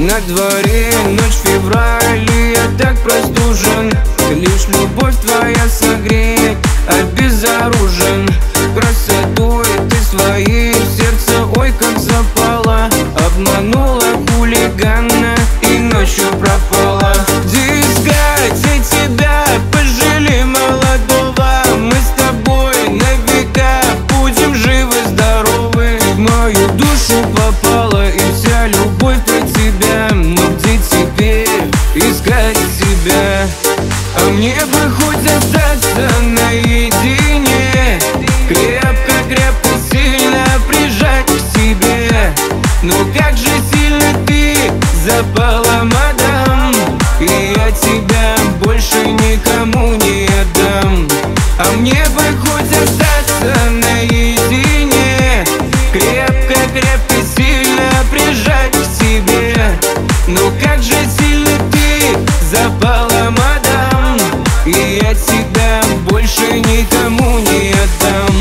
На дворе ночь, февраль, и я так простужен. Лишь любовь твоя согреет, обезоружен. Красотой ты своей в сердце, ой, как запала. Обманула хулигана и ночью пропала. Где искать тебя, пожалей молодого. Мы с тобой на века будем живы-здоровы. В мою душу попала и вся любовь про тебя. Но где теперь искать тебя? А мне бы хоть остаться наедине, крепко-крепко сильно прижать к себе. Но как же сильно ты запала, мадам, и я тебя больше никому не отдам. А мне бы хоть остаться наедине, крепко-крепко сильно прижать к себе. Но как же сильно ты запала, мадам, и я тебя больше никому не отдам.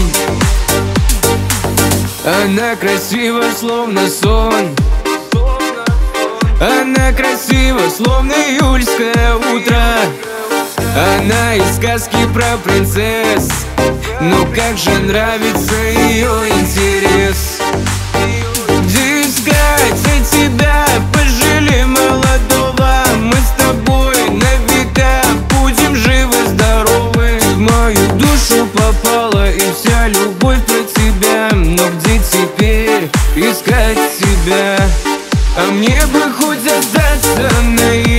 Она красива, словно сон. Она красива, словно июльское утро. Она из сказки про принцесс, но как же нравится ее интерес. Где искать тебя, пожалей молодого. Мы с тобой на века будем живы-здоровы. В мою душу попала и вся любовь про тебя. Но где теперь искать тебя? А мне бы хоть остаться наедине,